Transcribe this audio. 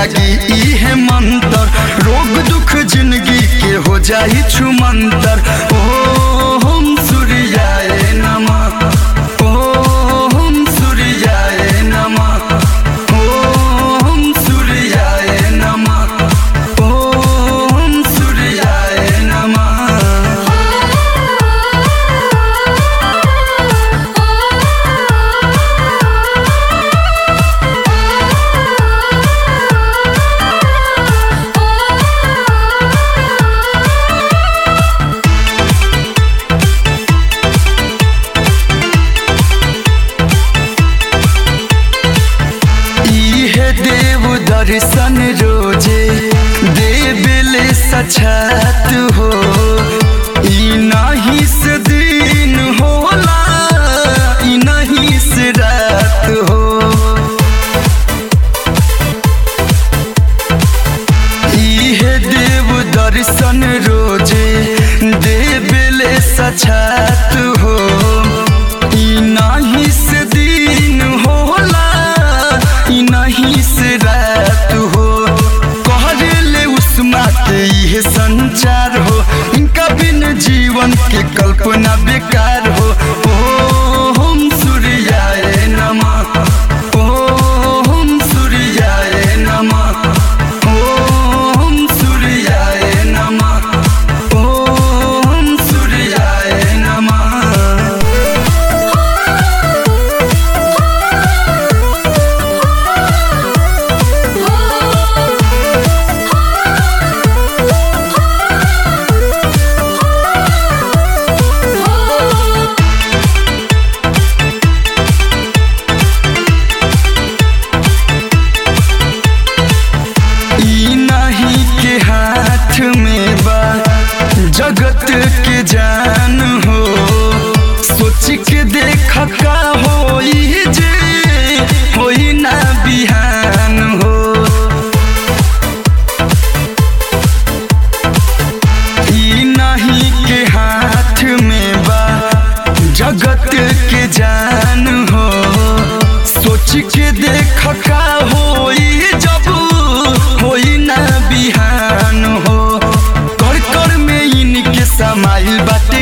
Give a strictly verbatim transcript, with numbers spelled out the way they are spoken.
जागी इहे मंतर, रोग दुख जिंदगी के हो जाई छुमंतर। ओम सूर्याय नमः, ओम सूर्याय नमः, ओम सूर्याय नमः, ओम सूर्याय नमः। दर्शन रोजे देवेले सछत हो, ई नहीं से दिन होला, ई नहीं से रात हो। इहे देव दर्शन रोजे देवेले सछत हो, ई नहीं से दिन होला, ई नहीं से रात हो। कहले उस्मा के ये संचार हो, इनका बिन जीवन के कल्पना बेकार हो। ओम सूर्याय नमः, ओम सूर्याय नमः, ओम सूर्याय नमः, ओम सूर्याय नमः। में बा जगत के जान हो, सोच के देख का होई जे होई ना बिहान हो। ई नहीं के हाथ में बा जगत के जान हो, सोच के देख का होई जब होई ना बिहान हो। कर कर में इनके समाइल बाटे